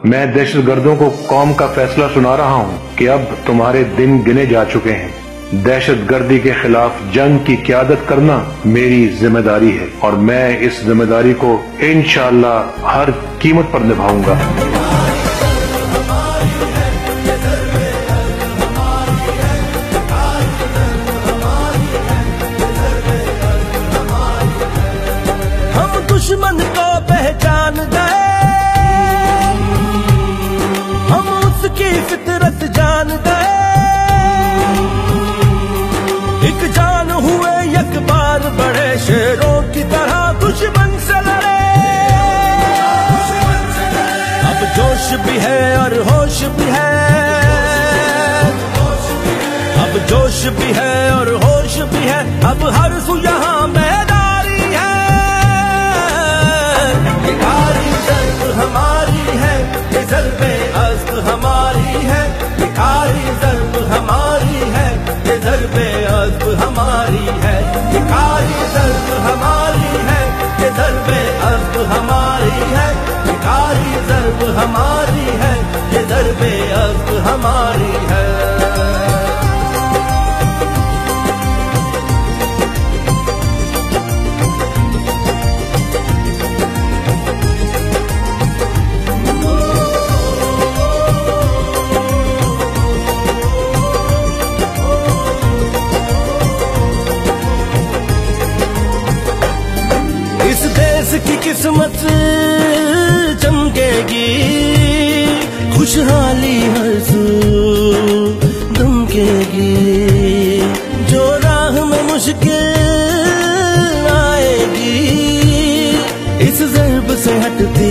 मैं दहशतगर्दों को कौम का फैसला सुना रहा हूँ कि अब तुम्हारे दिन गिने जा चुके हैं। दहशतगर्दी के खिलाफ जंग की क़यादत करना मेरी जिम्मेदारी है और मैं इस जिम्मेदारी को इंशाअल्लाह हर कीमत पर निभाऊंगा। दुश्मन को पहचान गए, हम उसकी फितरत जान गए। एक जान हुए एक बार बड़े शेरों की तरह दुश्मन से लड़े। अब जोश भी है और होश भी है, अब जोश भी है और होश भी है। अब हर सू यहाँ मैदारी है। हमारी है ये ज़र्बे अज़्ब हमारी है, ये कारी ज़र्ब हमारी है, ये ज़र्बे अज़्ब हमारी है, ये कारी ज़र्ब हमारी है, ये ज़र्बे अज़्ब हमारी है, ये कारी ज़र्ब हमारी है, ये ज़र्बे अज़्ब हमारी है। इस देश की किस्मत चमकेगी, खुशहाली हर सू दमकेगी। जो राह में मुश्किल आएगी, इस ज़र्ब से हटती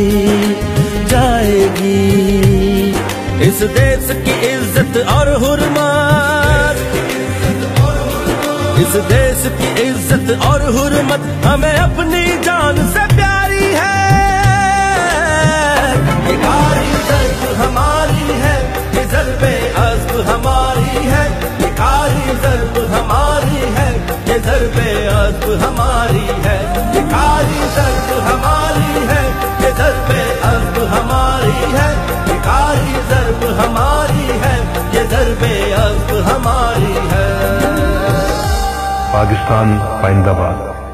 जाएगी। इस देश की इज्जत और हुर्मत, इस देश की इज्जत और हुर्मत हमें अपनी जान से प्यारी है। ये कारी ज़र्ब हमारी है, ये ज़र्बे अज़्ब हमारी है, ये कारी ज़र्ब हमारी है, ये ज़र्बे अज़्ब हमारी है, ये कारी ज़र्ब हमारी है, ये ज़र्बे अज़्ब हमारी है, ये कारी ज़र्ब हमारी है, ये ज़र्बे अज़्ब हमारी है। पाकिस्तान जिंदाबाद।